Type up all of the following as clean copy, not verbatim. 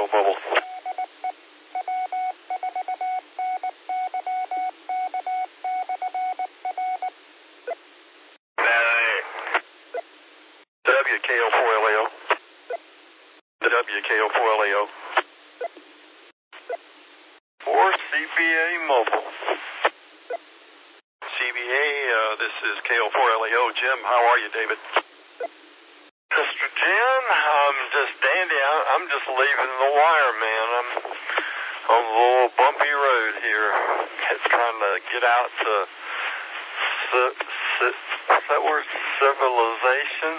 Mobile. WKO4LAO. WKO4LAO. For CBA Mobile. CBA, this is KO4LAO. Jim, how are you, David? Mr. Jim, I'm just dandy. I'm just leaving the wire, man. I'm on a little bumpy road here. It's trying to get out to what's that word? Civilization.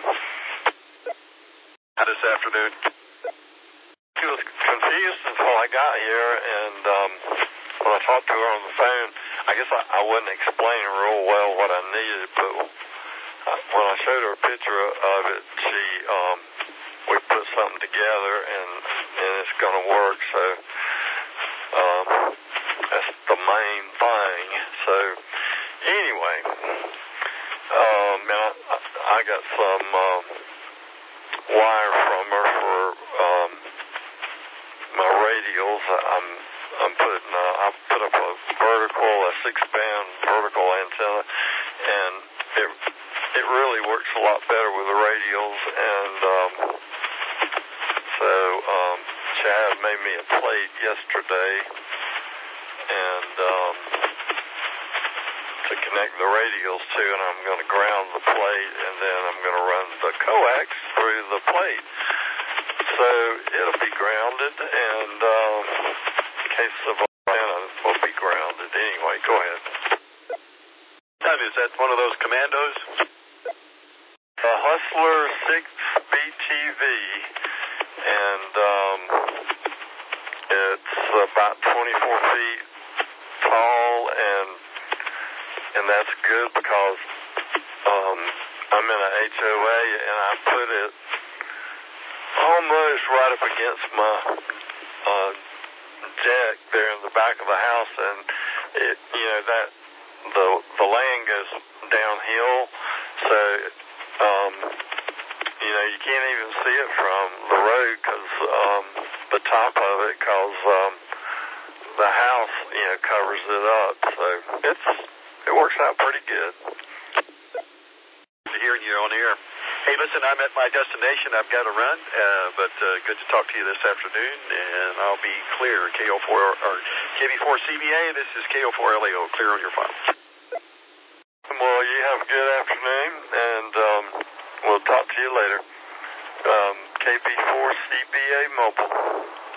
This afternoon. She was confused until I got here, and when I talked to her on the phone, I guess I wasn't explaining real well what I needed, but when I showed her a picture of it, we put something together, and it's going to work, so that's the main thing. So anyway, man, I got some wire from her for my radials. I put up a 6-band vertical antenna, and it really works a lot better with the radials, and so Chad made me a plate yesterday, and to connect the radials to, and I'm going to ground the plate, and then I'm going to run the coax through the plate. So it'll be grounded, and in case of antenna will be grounded. Anyway, go ahead. Is that one of those commandos? The Hustler 6BTV, and it's about 24 feet tall, and that's good because I'm in a HOA, and I put it almost right up against my deck there in the back of the house, and it, that the land goes downhill, so you can't even see it from the road because the top of it, because the house covers it up, so it works out pretty good. Hearing you on air. Hey, listen, I'm at my destination. I've got to run, but good to talk to you this afternoon, and I'll be clear. KO4 or KB4 CBA. This is KO4LAO. Clear on your file. Well, you have a good afternoon, and we'll talk to you later. KB4 CBA Mobile.